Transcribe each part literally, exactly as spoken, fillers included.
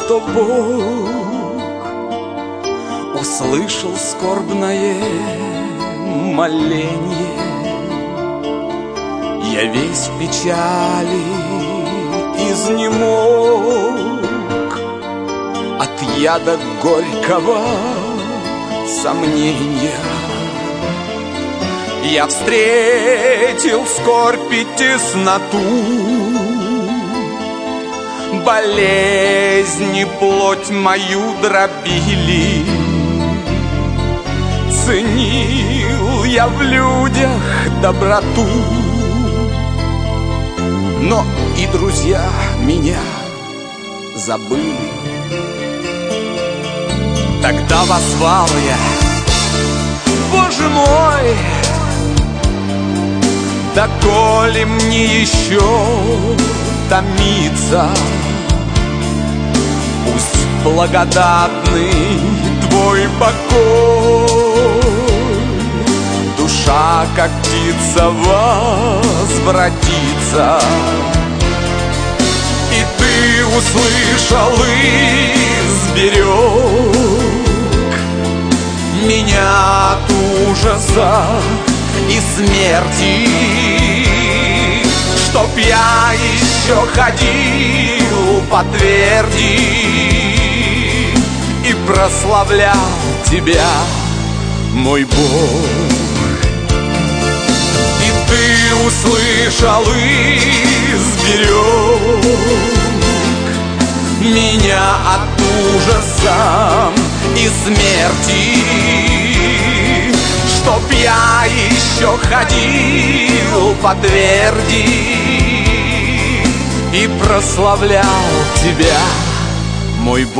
что Бог услышал скорбное моленье. Я весь в печали изнемог от яда горького сомнения. Я встретил скорбь и тесноту, болезни плоть мою дробили. Ценил я в людях доброту, но и друзья меня забыли. Тогда воззвал я: Боже мой, доколе мне еще томиться? Пусть благодатный Твой покой, душа, как птица, возвратится. И Ты услышал из берег меня от ужаса и смерти, чтоб я еще ходил по тверди и прославлял Тебя, мой Бог. И Ты услышал из берег меня от ужаса и смерти, чтоб я еще ходил по тверди и прославлял Тебя, мой Бог.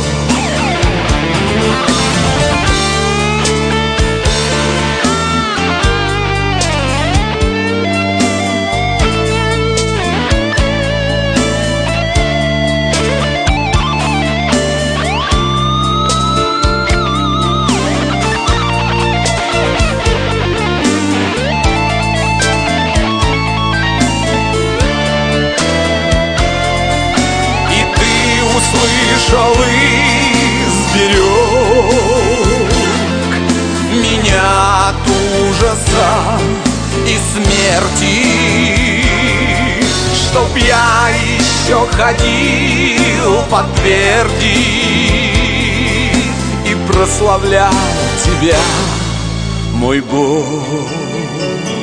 Услышал из берег меня от ужаса и смерти, чтоб я еще ходил по тверди и прославлял Тебя, мой Бог.